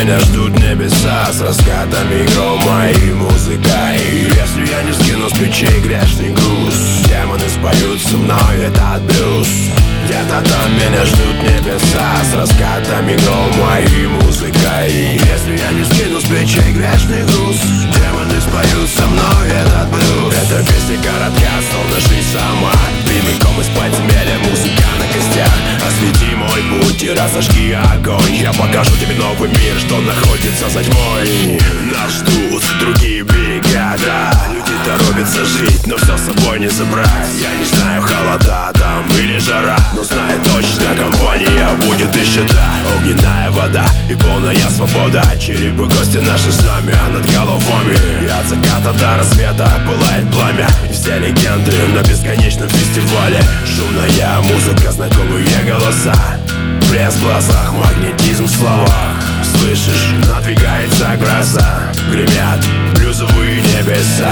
меня ждут небеса с раскатами грома и музыкой. Если я не скину с плечей грешный груз, демоны споют со мной этот блюз. Где-то там меня ждут небеса с раскатами грома и музыкой. Если я не скину с плечей грешный груз, демоны споют со мной этот блюз. Эта песня коротка, словно жизнь сама, прямиком из подземелья, музыка на костях. Освети мой путь и разожги огонь. Я покажу тебе новый мир, что находится за тьмой. Нас ждут другие берега, да. Люди торопятся жить, но все с собой не забрать. Я не знаю, холода там или жара, но знаю точно, компания будет и щедра. Огненная вода и полная свобода. Черепы, кости наши знамя над головами. И от заката до рассвета пылает пламя. И все легенды на бесконечном фестивале. Шумная музыка, знакомые голоса. Блеск в глазах, магнетизм в словах. Слышишь, надвигается гроза. Гремят блюзовые небеса.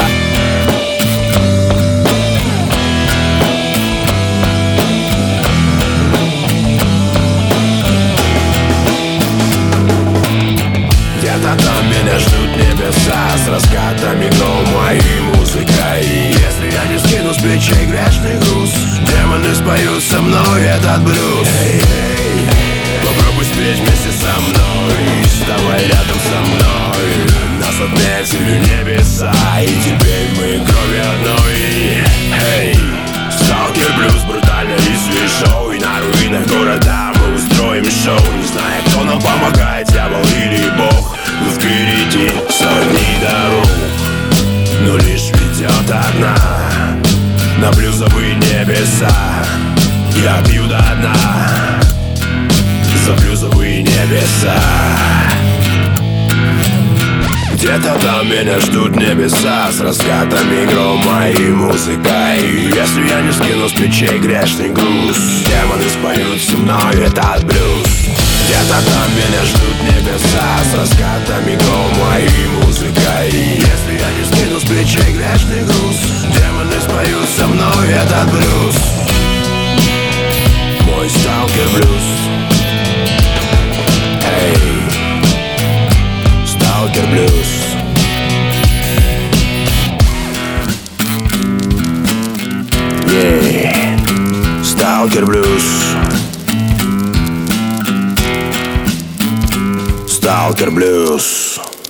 Где-то там меня ждут небеса с раскатами грома и музыкой. Если я не скину с плечей грешный груз, демоны споют со мной этот блюз. Попробуй спеть вместе со мной, вставай рядом со мной. Нас отметили небеса, и теперь мы крови одной. Сталкер блюз брутально и свежо, и на руинах города мы устроим шоу. Не зная, кто нам помогает, дьявол или бог, но впереди сотни дорог, но лишь ведет одна на блюзовые небеса. Я пью до дна за блюзовые небеса. Где-то там меня ждут небеса с раскатами грома и музыкой. Если я не скину с плечей грешный груз, демоны споют со мной этот блюз. Где-то там меня ждут небеса с раскатами грома и музыкой. Если я не скину с плечей грешный груз, демоны споют со мной этот блюз. Мой сталкер блюз. Сталкер блюз. Сталкер блюз. Сталкер блюз.